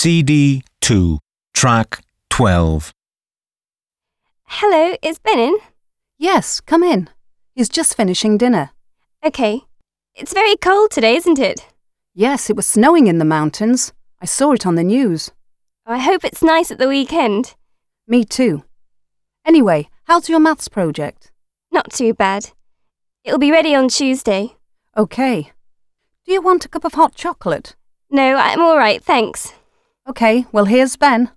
CD 2, track 12. Hello, is Ben in? Yes, come in. He's just finishing dinner. Okay. It's very cold today, isn't it? Yes, it was snowing in the mountains. I saw it on the news. I hope it's nice at the weekend. Me too. Anyway, how's your maths project? Not too bad. It'll be ready on Tuesday. Okay. Do you want a cup of hot chocolate? No, I'm all right, thanks. Okay, well here's Ben.